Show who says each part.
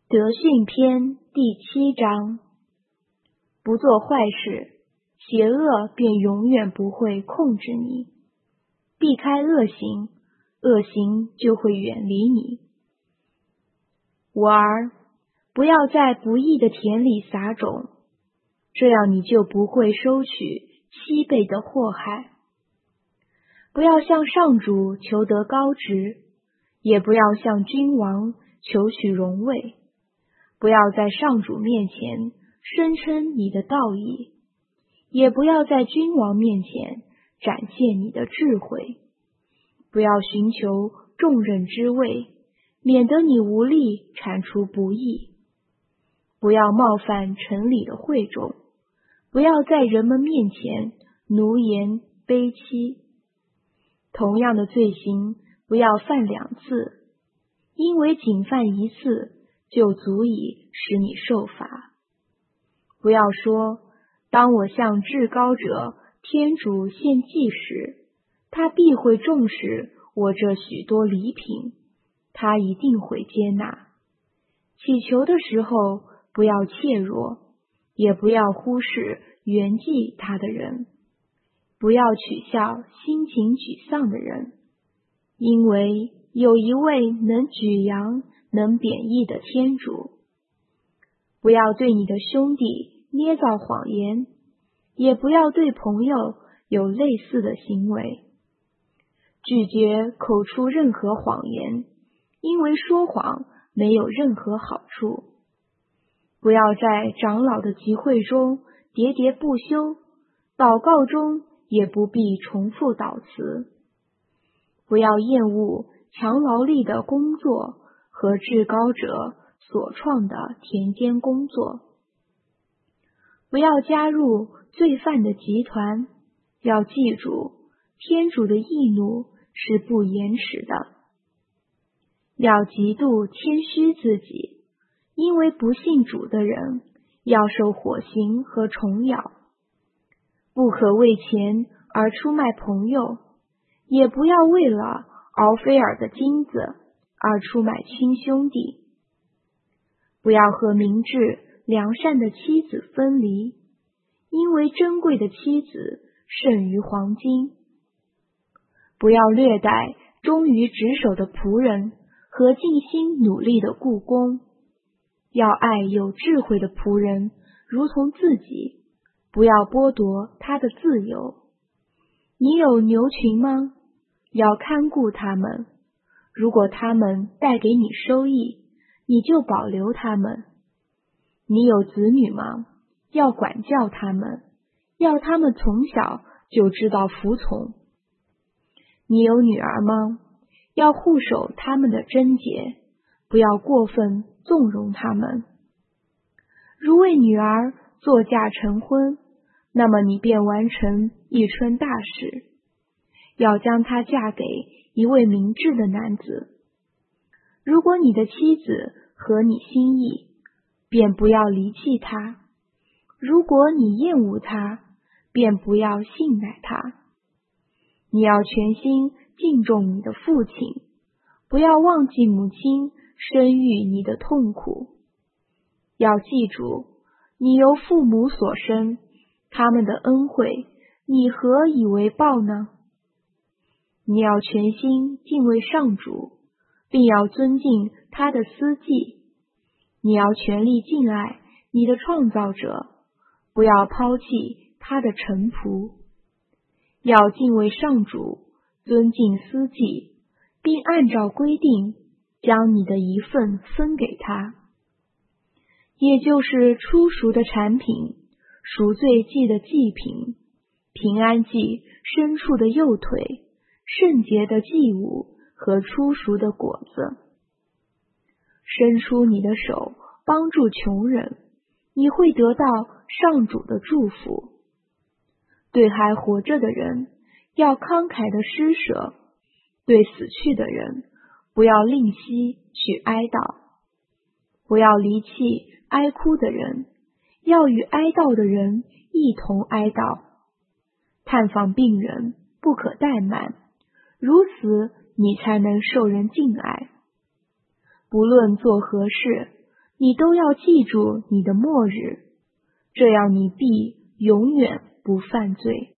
Speaker 1: 德训篇第7章：不做坏事，邪恶便永远不会控制你；避开恶行，恶行就会远离你。我儿，不要在不义的田里撒种，这样你就不会收取7倍的祸害。不要向上主求得高职，也不要向君王求取荣位。不要在上主面前声称你的道义，也不要在君王面前展现你的智慧。不要寻求重任之位，免得你无力铲除不义。不要冒犯城里的会众，不要在人们面前奴颜卑欺。同样的罪行不要犯2次，因为仅犯1次就足以使你受罚。不要说，当我向至高者天主献祭时，他必会重视我这许多礼品，他一定会接纳。祈求的时候不要怯弱，也不要忽视援济他的人，不要取笑心情沮丧的人，因为有一位能举扬能贬义的天主。不要对你的兄弟捏造谎言，也不要对朋友有类似的行为。拒绝口出任何谎言，因为说谎没有任何好处。不要在长老的集会中喋喋不休，祷告中也不必重复祷词。不要厌恶强劳力的工作和至高者所创的田间工作。不要加入罪犯的集团，要记住，天主的义怒是不延迟的。要极度谦虚自己，因为不信主的人要受火刑和虫咬。不可为钱而出卖朋友，也不要为了敖菲尔的金子而出卖亲兄弟。不要和明智良善的妻子分离，因为珍贵的妻子胜于黄金。不要虐待忠于职守的仆人和尽心努力的雇工，要爱有智慧的仆人如同自己，不要剥夺他的自由。你有牛群吗？要看顾他们，如果他们带给你收益，你就保留他们。你有子女吗？要管教他们，要他们从小就知道服从。你有女儿吗？要护守他们的贞洁，不要过分纵容他们。如为女儿作嫁成婚，那么你便完成一春大事，要将她嫁给一位明智的男子。如果你的妻子合你心意，便不要离弃她；如果你厌恶她，便不要信赖她。你要全心敬重你的父亲，不要忘记母亲生育你的痛苦。要记住，你由父母所生，他们的恩惠，你何以为报呢？你要全心敬畏上主，并要尊敬他的司祭。你要全力敬爱你的创造者，不要抛弃他的臣仆。要敬畏上主，尊敬司祭，并按照规定将你的一份分给他，也就是初熟的产品、赎罪祭的祭品、平安祭牲畜的右腿、圣洁的祭物和初熟的果子。伸出你的手帮助穷人，你会得到上主的祝福。对还活着的人要慷慨的施舍，对死去的人不要吝惜去哀悼。不要离弃哀哭的人，要与哀悼的人一同哀悼。探访病人不可怠慢，如此你才能受人敬爱。不论做何事， 你都要记住你的末日，这样你必永远不犯罪。